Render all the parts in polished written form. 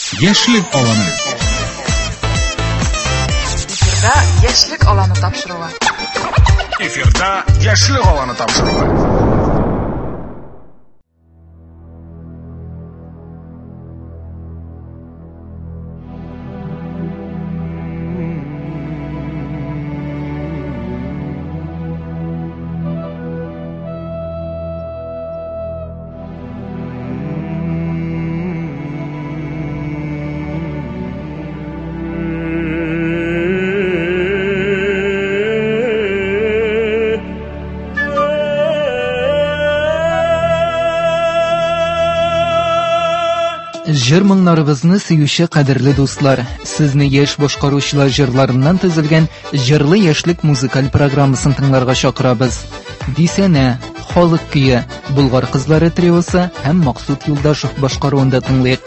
Яшьлек аланы. Эфирда яшьлек аланы тапшыруы. Эфирда яшьлек аланы тапшыруы. Җыр моңнарыбызны сөюче кадерле дуслар, сезне яшь башкаручылар җырларыннан төзелгән җырлы яшьлек музыкаль программасын тыңларга чакырабыз. Дисәнә, халык көе, Болгар кызлары триосы һәм Максут Юлдашев башкаруында тыңлыйк.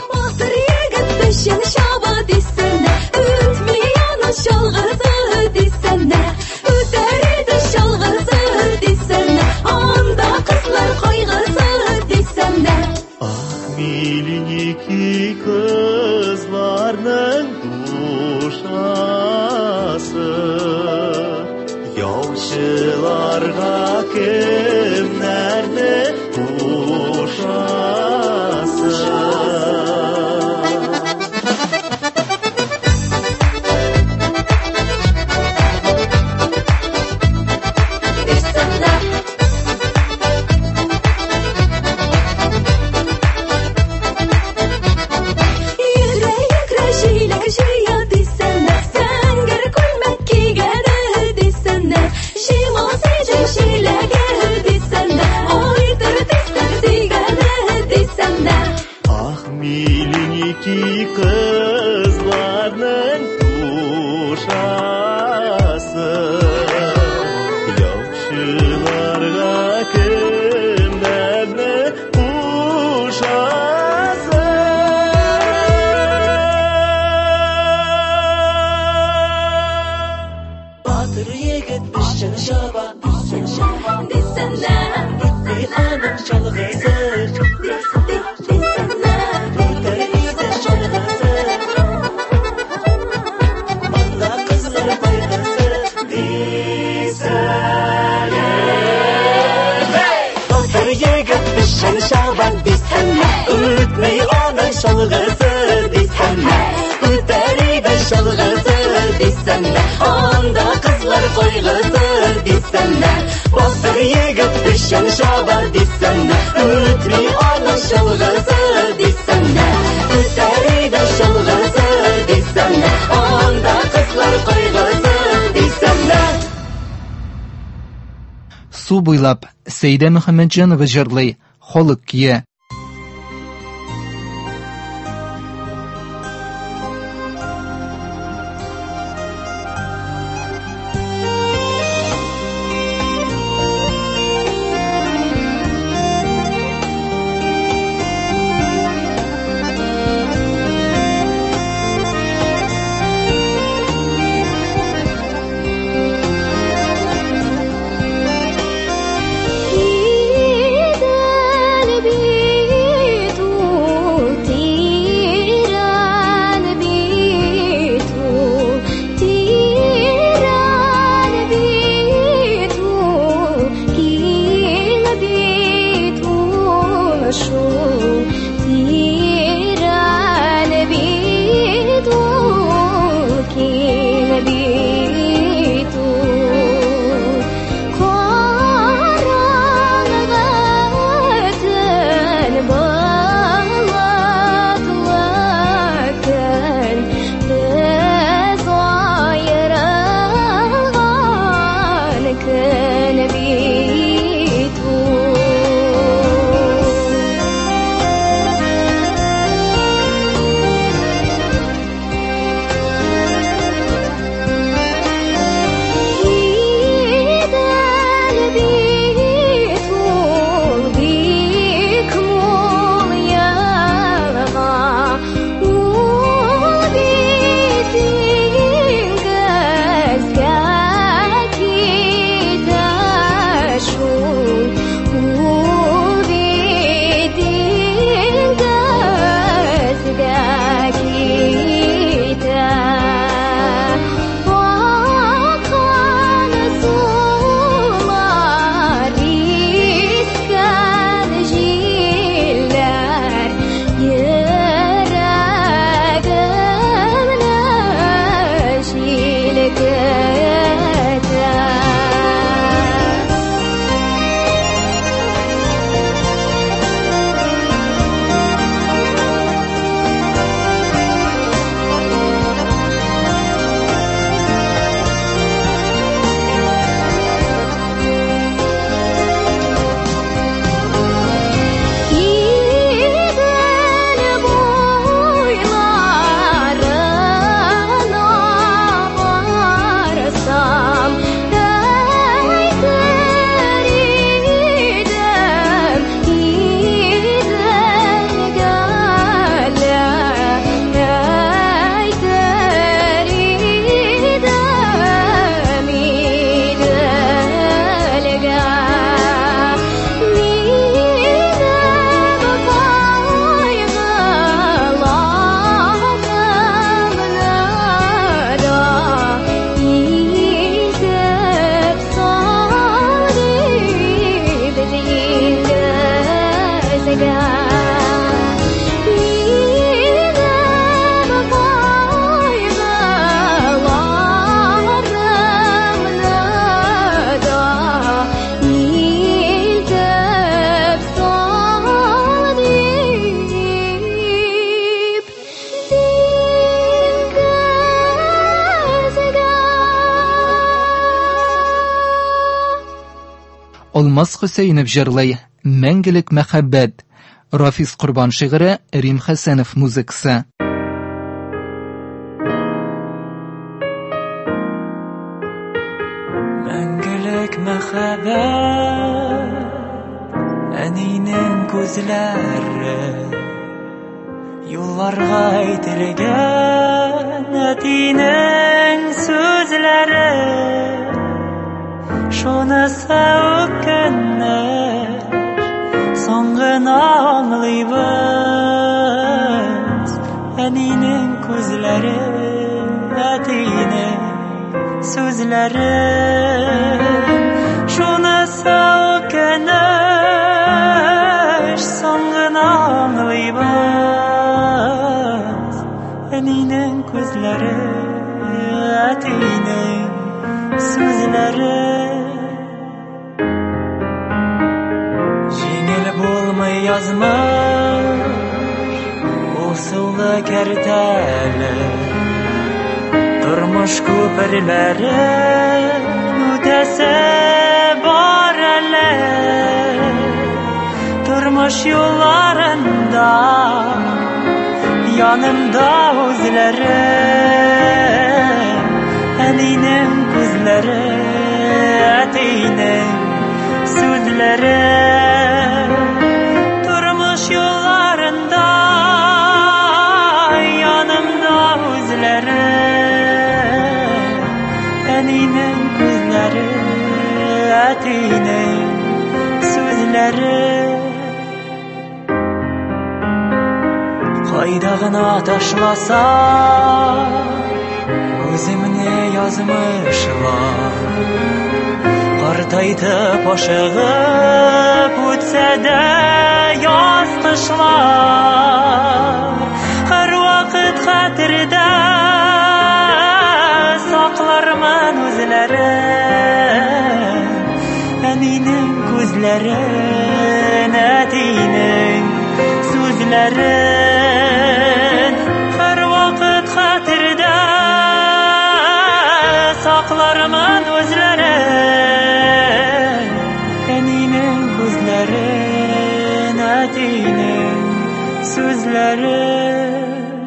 Miliniki kızlarının duşası, yavşılarga kimlerni kuşası. Miliniki kızlarının duşası, yavşılarga kimlerni kuşası. Batır yigit düşen şaban, desene, bir anam çalgısı. Ütmeyi onun şalgısı desene, üteride şalgısı desene, onda kızlar koygısı desene, bastır yigit düşen şaban desene, ütmeyi onun şalgısı desene, üteride şalgısı desene, onda kızlar koygısı desene. Су буйлап, Сәйдә Мөхәммәтҗанова җырлый, халык көе. Gidel bir Алмаз Хөсәйнов җырлый «Мәңгелек мәхәббәт». Рафис Корбан шигыре, Рим Хәсәнов музыкасы. Мәңгелек мәхәббәт, әнинең күзләре, юлларга әйтелгән әтинең сүзләре, шунысы үкеннәр, соң гына аңлыйбыз, әнинең күзләре, әтинең сүзләре, шунысы үкеннәр, соң гына аңлыйбыз, әнинең күзләре, әтинең сүзләре. Җиңел булмый язмыш, ул сулы кәртәле, тормыш күперләрен үтәсе бар әле, тормыш юлларында янымда үзләре, әнинең күзләре, әтинең сүзләре, тормыш юлларында янымда үзләре, әнинең күзләре, әтинең сүзләре. Кайда гына ташласа үземне язмышлар, картайтып ашыгып үтсә дә яз кышлар, һәр вакыт хәтердә саклармын үзләрен, әнинең күзләрен, әтинең сүзләрен, һәр вакыт хәтердә саклармын үзләрен, әнинең күзләрен, әтинең сүзләрен.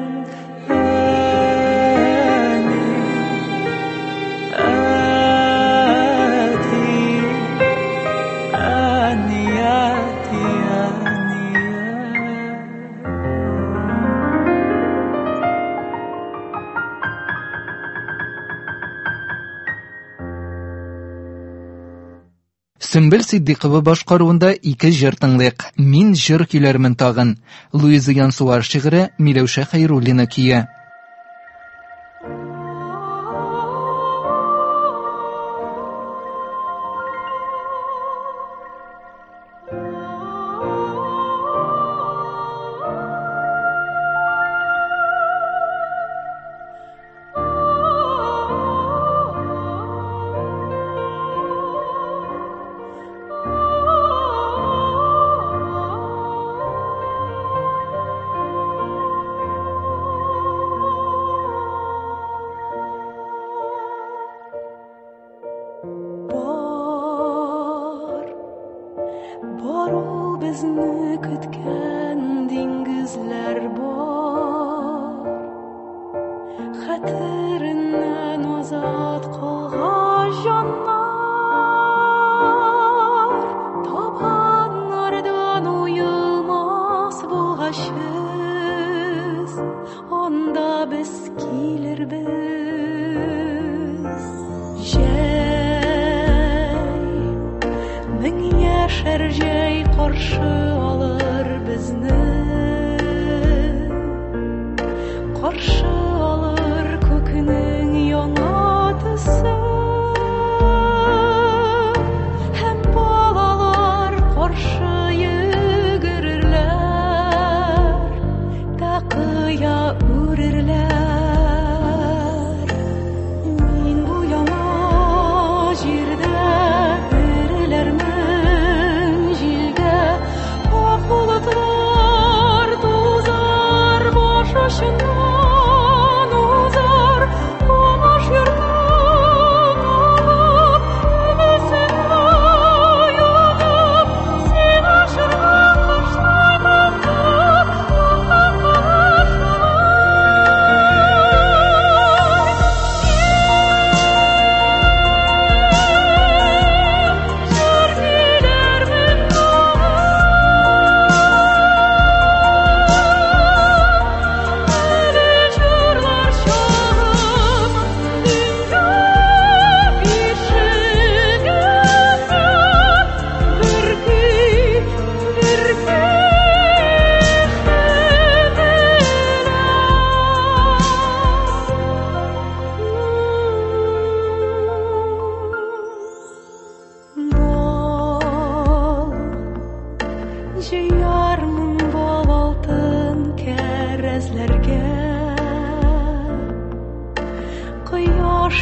Сөмбел Сиддикова башкаруында 2 җыр тыңлыйк. Мин җыр көйләрмен тагын. Луиза Янсуар шигыре, Миләүшә Хәйруллина көе. Безне көткән диңгезләр бар, хәтереннән азат калган җаннар, табаннардан уелмас булгачыз, анда без килербез. Мең яшәр җәй каршы алыр безне, каршы алыр күкнең яңа төсе, һәм балалар каршы йөгерерләр, тақыя үрерләр. Мин бу яңа җирдә Шуннан узар, томаш йортын алып,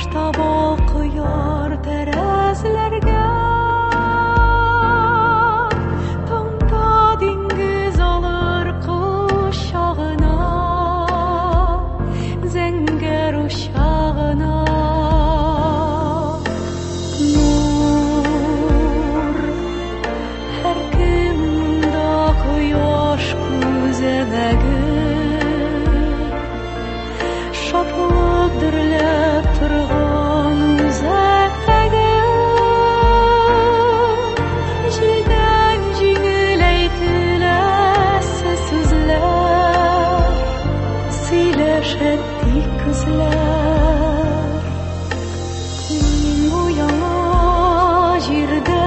таба кыяр тәрәзләргә таңда диңгез алыр кушагына зәңгәр учагына нур һәр кемдә кояш күзәнәге шатлык дөрләп торган үзәктәге җилдән җиңел әйтеләсе сүзләр сөйләшә тик күзләр мин бу яңа җирдә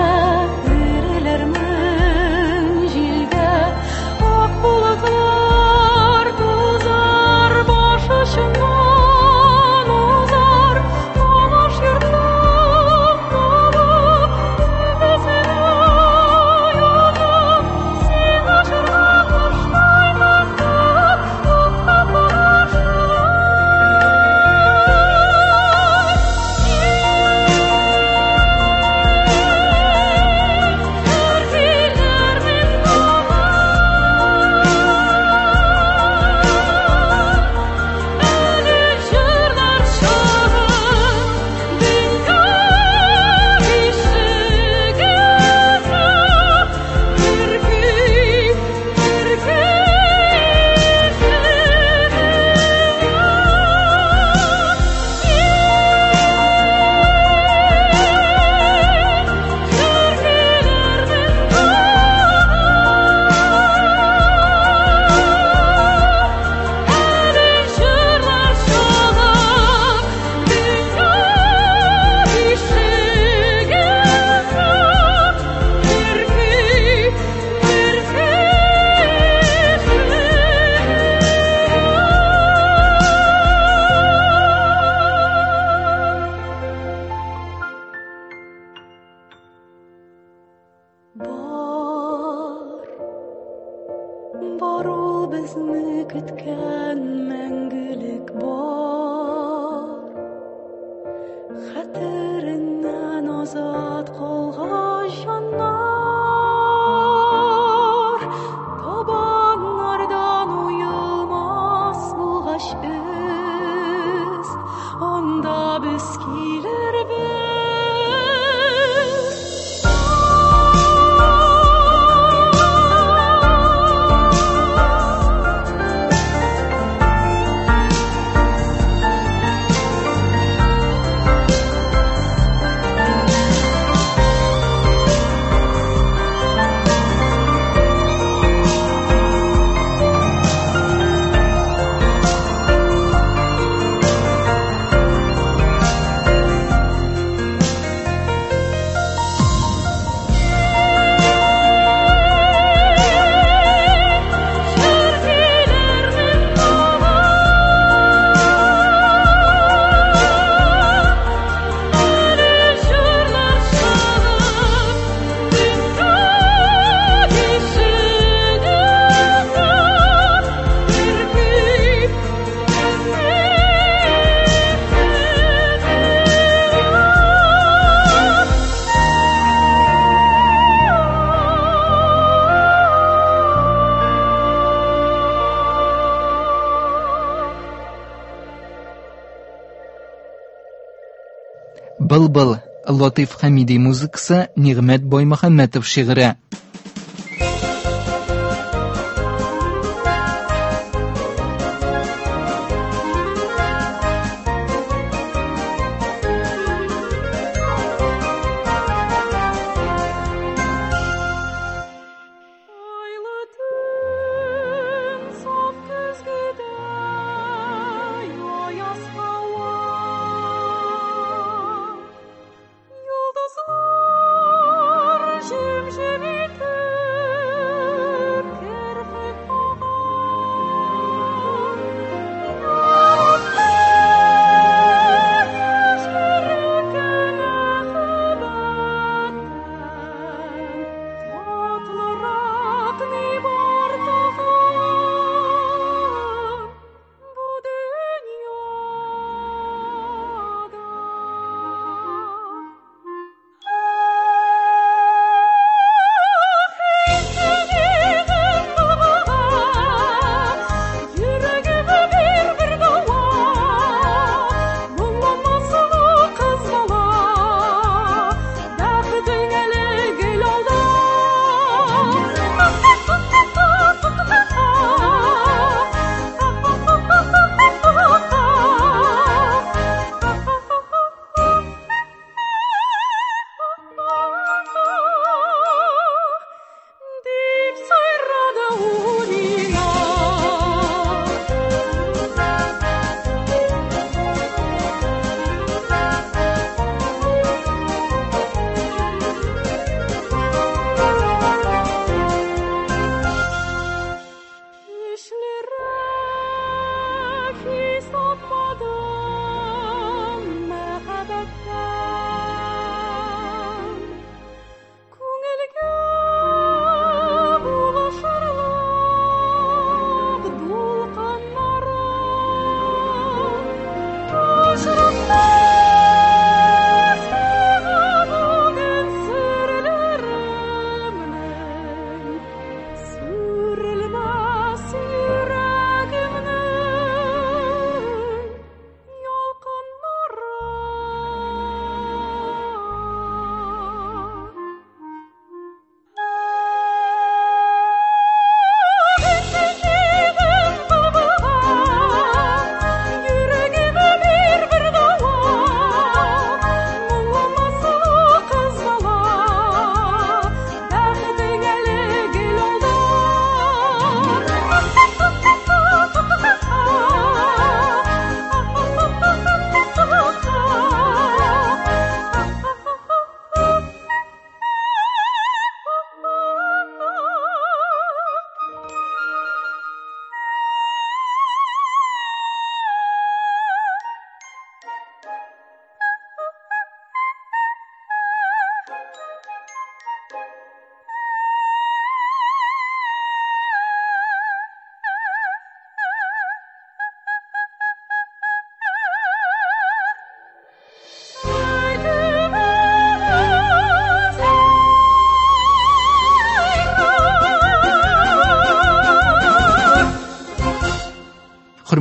өреләрмен җилдә ак болытлар тузар баш очыннан узар алмаш йортлап табып төбәсенә ятып син ашырга кыштаймын тап туктап бар ул безне көткән мәңгелек бар хәтереннән азат калган җаннар табаннардан уелмас булгач эз анда без килербез Былбыл Латиф Хамиди музыкасы, Нигъмәт Баймөхәммәтов шигыре. Jim Jimmy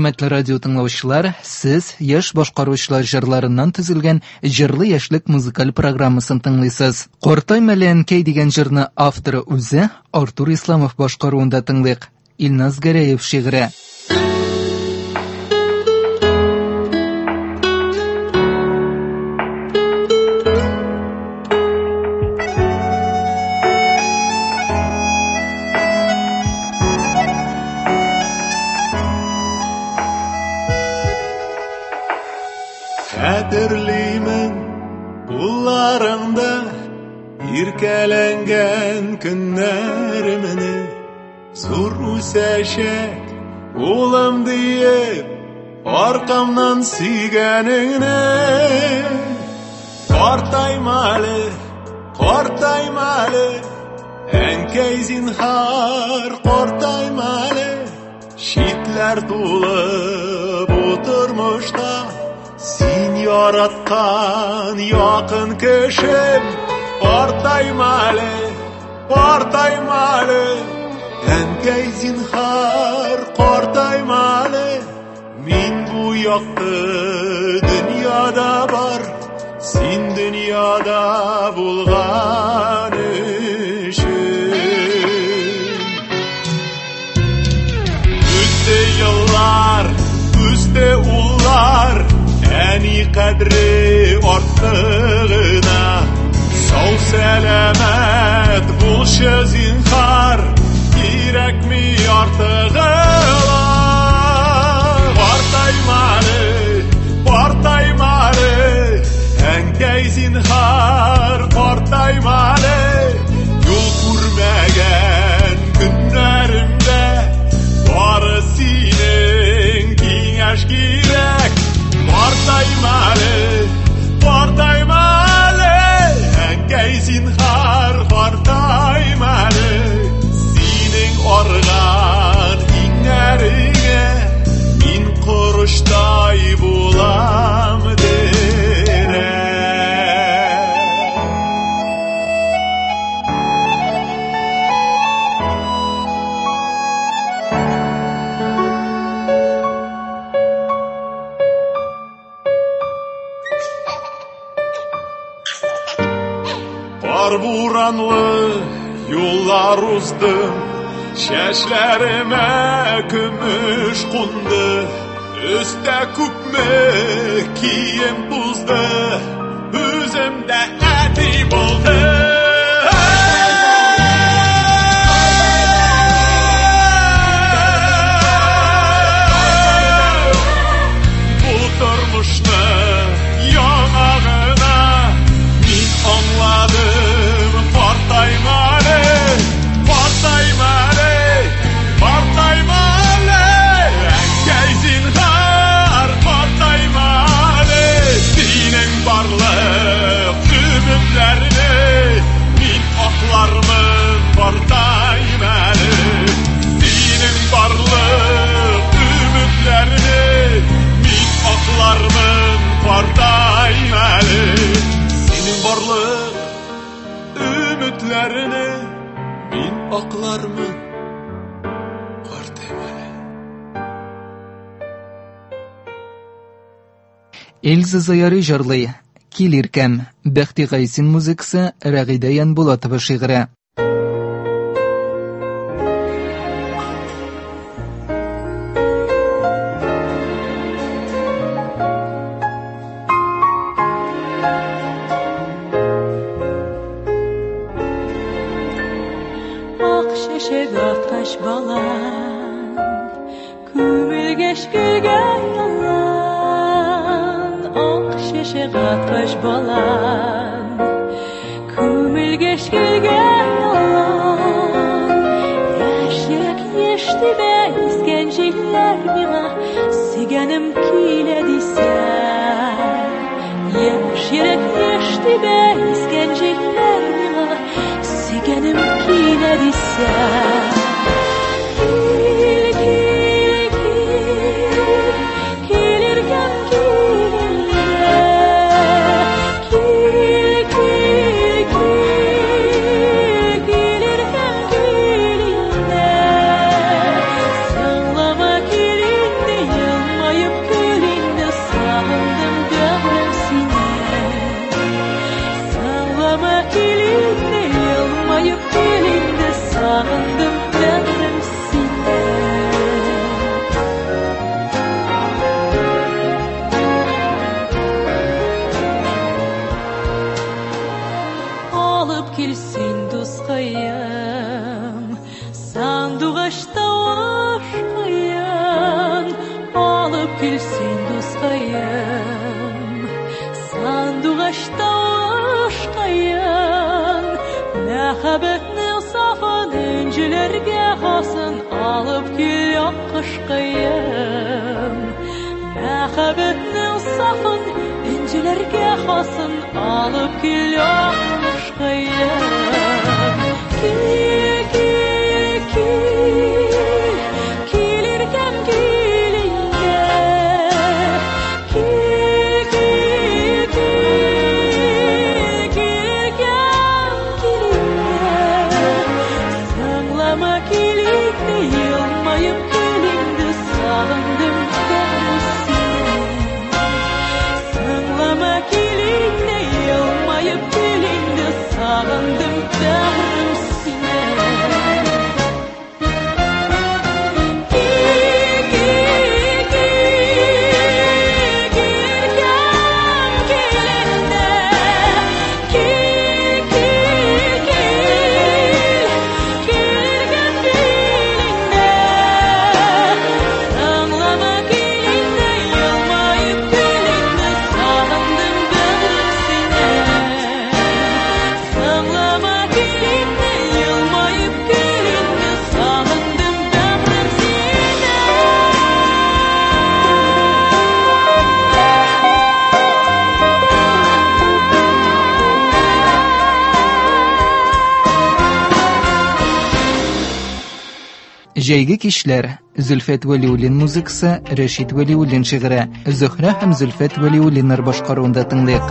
hörmətli radio dinləyicilər, siz yaş boşqaruvchilar jırlarından tüzülgən Jırlı Yaşlık muzikal programmasını dinləyəsiz. Qortay Mələnkey degan jırni avtori o'zi Artur Islamov boshqaruvida dinlayıq. İlnaz Garayev şiiri. Hatırlayman bullarında irkelengen günlerimini zor üseşek olam deyip arkamdan sigenine Kortaymalı enkey zinhar kortaymalı şitler dolup oturmuşta Sin yaratkan yakın kişim Partaymalı Enkey zinhar kortaymalı Min bu yaktı dünyada var Sin dünyada bulgan işim Üste yıllar, üste ullar Eni kadri ortağına Sağ selamet bulşa zinhar Gerek mi artığına Partaymalı Enkey zinhar partaymalı Yol kurmagan günlerimde Barı senin kengeş gerek Partaymalı Enkey zinhar partaymalı Senin organ inlerine Min kuruştay bulam dere Buranlı yollar uzdım Şeşlerime gümüş kundu Üste küpme kiyim tuzdu Üzümde eti buldu Bu durmuştu yanağına Min anladım Partaymalı Enkey zinhar partaymalı Senin varlık ümitlerini Min aklarımın partaymalı Senin varlık ümitlerini Min aklarımın partaymalı Senin varlık ümitlerini Min aklarımın partaymalı Elza Zayari jarlay Kilirkem Bəxti Qaysin muzikası Rəğidə Yanbulatova şiiri. сен досқайым сандуғашта ұшқайым мәхәббәтнең сафын үнҗеләргә хасын алып кил аккышкайым мәхәббәтнең сафын үнҗеләргә хасын алып кил аккышкайым Җәйге кичләр. Зөлфәт Вәлиуллин музыкасы, Рәшит Вәлиуллин шигыре. Зөһрә һәм Зөлфәт Вәлиуллиннар башкаруында тыңлыйк.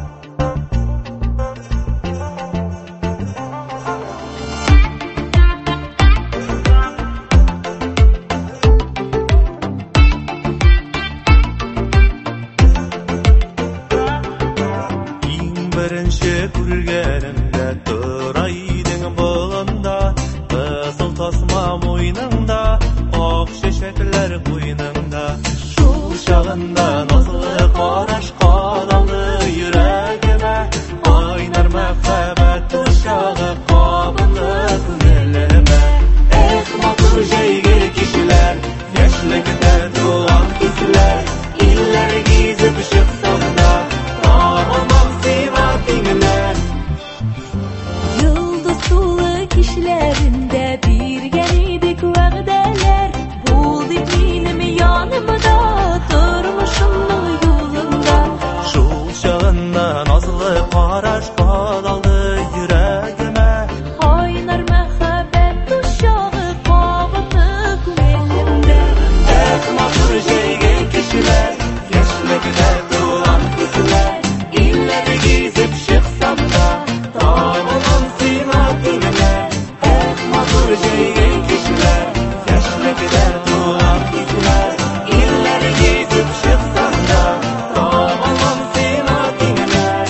Иң беренче күргәнемдә торайдың болында, кызыл тасма муйныңда, ак чәчәкләр буйныңда. Шул чагында назлы караш кадалды йөрәгемә, айнар мәхәббәт ушагы кабынды күңелемә. Эх, матур җәйге кичләр, яшьлектә туган күзләр, илләр гизеп чыксам да, табылмам сиңа тиңнәр. Йолдыз тулы кичләрендә биргән идек вәгъдәләр, бул дип минем янымда, тормышымның юлында. Шул чагында назлы караш кадалды йөрәгемә, Айнар мәхәббәт ушагы кабынды күңелемдә. эх, матур җәйге кичләр, яшьлектә туган күзләр, илләр гизеп чыксам да, табылмам сиңа тиңнәр. Эх, матур җәйге кичләр, яшьлектә туган күзләр, илләр гизеп чыксам да, табылмам сиңа тиңнәр.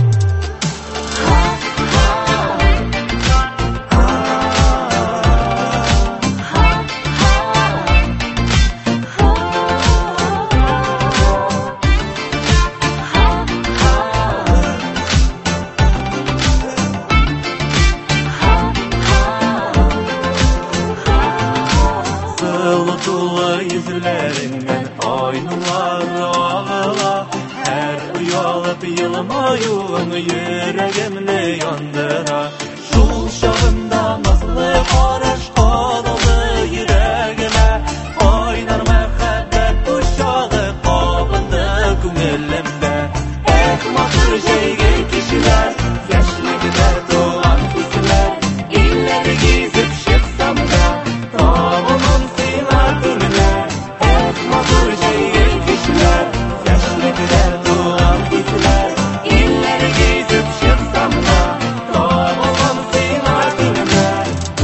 Сылы тулы йөзләреңнән ай нурлары агыла, һәр уялып елмаюың йөрәгемне яндыра. Шул чагында назлы караш кадалды йөрәгемә, айнар мәхәббәт ушагы кабынды күңелемдә. Эх, матур җәйге кичләр, яшьлектә туган күзләр, илләр гизеп чыксам да, табылмам сиңа тиңнәр. Эх, матур җәйге кичләр, яшьлектә туган күзләр, илләр гизеп чыксам да, табылмам сиңа тиңнәр.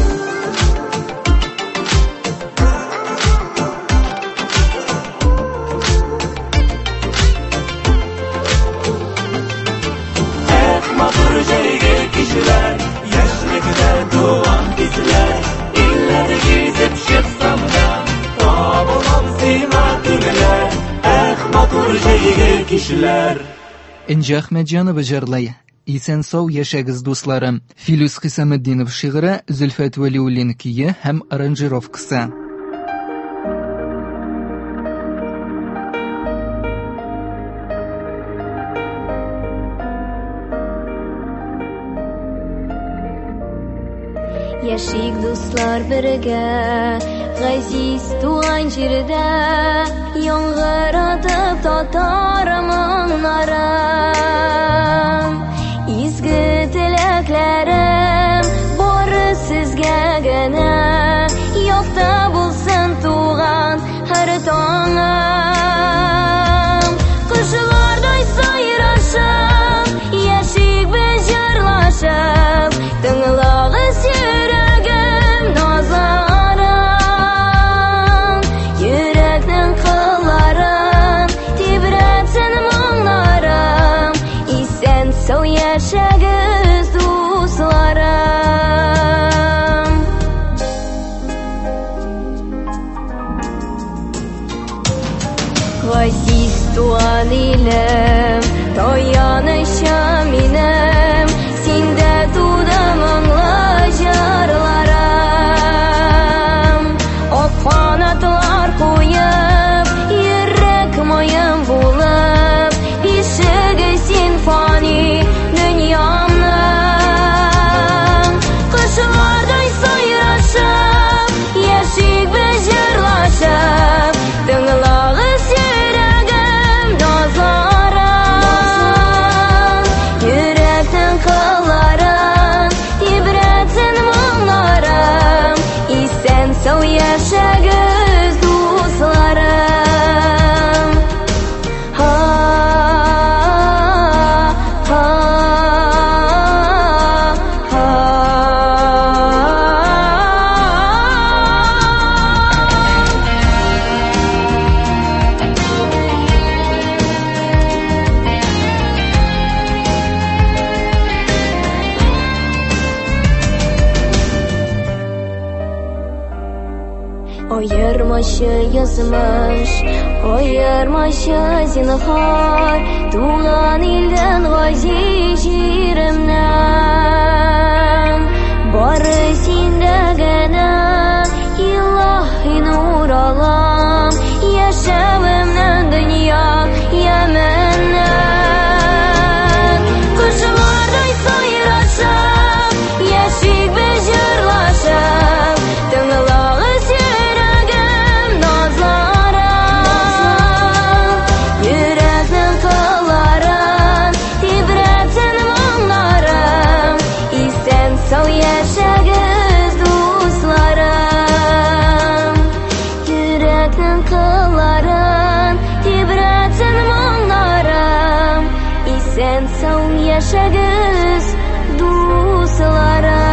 Эх, матур җәйге кичләр, яшьлектә туган күзләр, илләр гизеп чыксам да, табылмам сиңа тиңнәр. Эх, матур җәйге кичләр. Инҗа Әхмәтҗанова җырлый. Исән сау яшәгез дусларым. Филүс Хисаметдинов шигыре, Зөлфәт Вәлиуллин көе һәм аранжировкасы. Яшик дуслар бергә, газиз туган җирдә, яңгыратып татарым моңнарым. Изге теләкләрем бары сезгә генә, якта булсын туган һәр таңым. Кышлардай сайрашып, яшик без җырлашып, тыңлагыз йөрәгем назларын, йөрәкнең кылларын тибрәтсен моңнарым, исән сау яшәгез дусларым. Газиз туган илем, таянычым минем, синдә туды моңлы җырларым. Ак канатлар куеп, йөрәк моем булып, ишеге симфони дөньямның. Кышлардай сайрашып, яшик без җырлашып, тыңлагыз йөрәгем назларын, йөрәкнең кылларын тибрәтсен моңнарым, исән сау яшәгез дусларым. Ayırmaşı yazmış, ayırmaşı zinhar, tuğan ilden gaziz yerimden. Barı sinde gene, ilahi nur alam, yaşavımdan dünya yemenden. Kışlarday sayraşıp, yaşik biz yırlaşıp, tığlağız yürəgəm nazlarım, yürəknin qılların tibretsin moңlarım, isen sağ yaşagız dostlarım. Yürəknin qılların tibretsin moңlarım, isen sağ yaşagız dostlarım.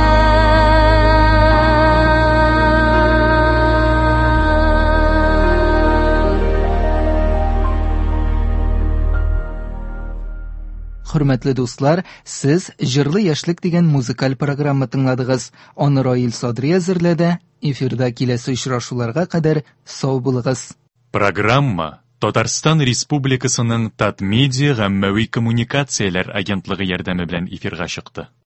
Hürmetli dostlar, siz Jırlı Yaşlık degan muzikal programma tыңладыгыз. Оны Раил Садри әзерләде. Эфирда киләсе очрашуларга кадәр сау булыгыз. Программа Татарстан Республикасының Татмедиа гаммәви коммуникацияләр агентлыгы ярдәме белән эфирга чыкты.